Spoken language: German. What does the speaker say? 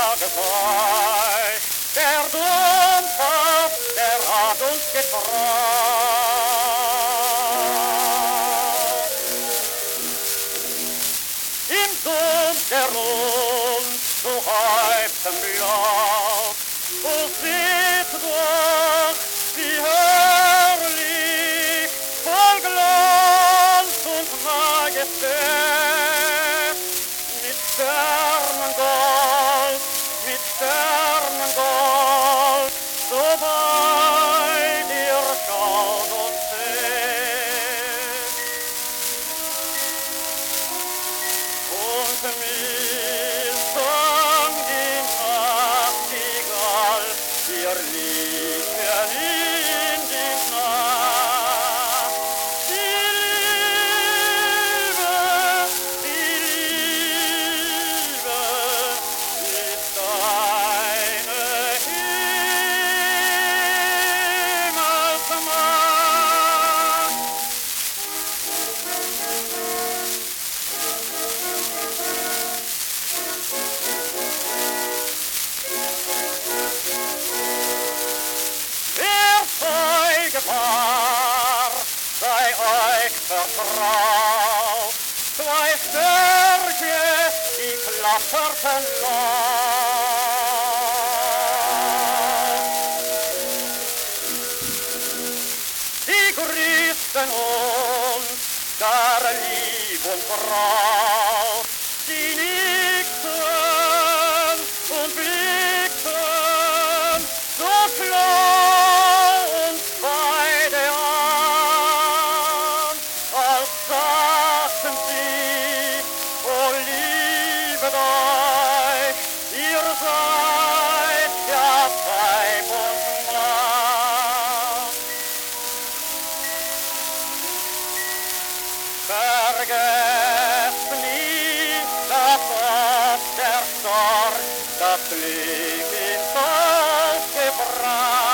Tage sei. Der Dummkopf, der hat uns getraut. Im Sumpf der uns zu häuptem Laut, wo seht doch, wie herrlich, voll Glanz und Majestät, mit Sternengold, so weit ihr schaut und seht. Und mir sang die Nachtigall ihr Liedchen in die Nacht. Die Liebe ist deine Himmelsmacht. Der Zeuge war, sei euch vertraut, zwei Störche, die klapperten laut. Die grüßten uns, gar lieb und braut, die nickten und blickten so klar uns beide an, als sagten sie, oh liebet euch, ihr seid ja Weib und Mann. Vergesst nie, dass oft der Storch das Glück ins Haus gebracht.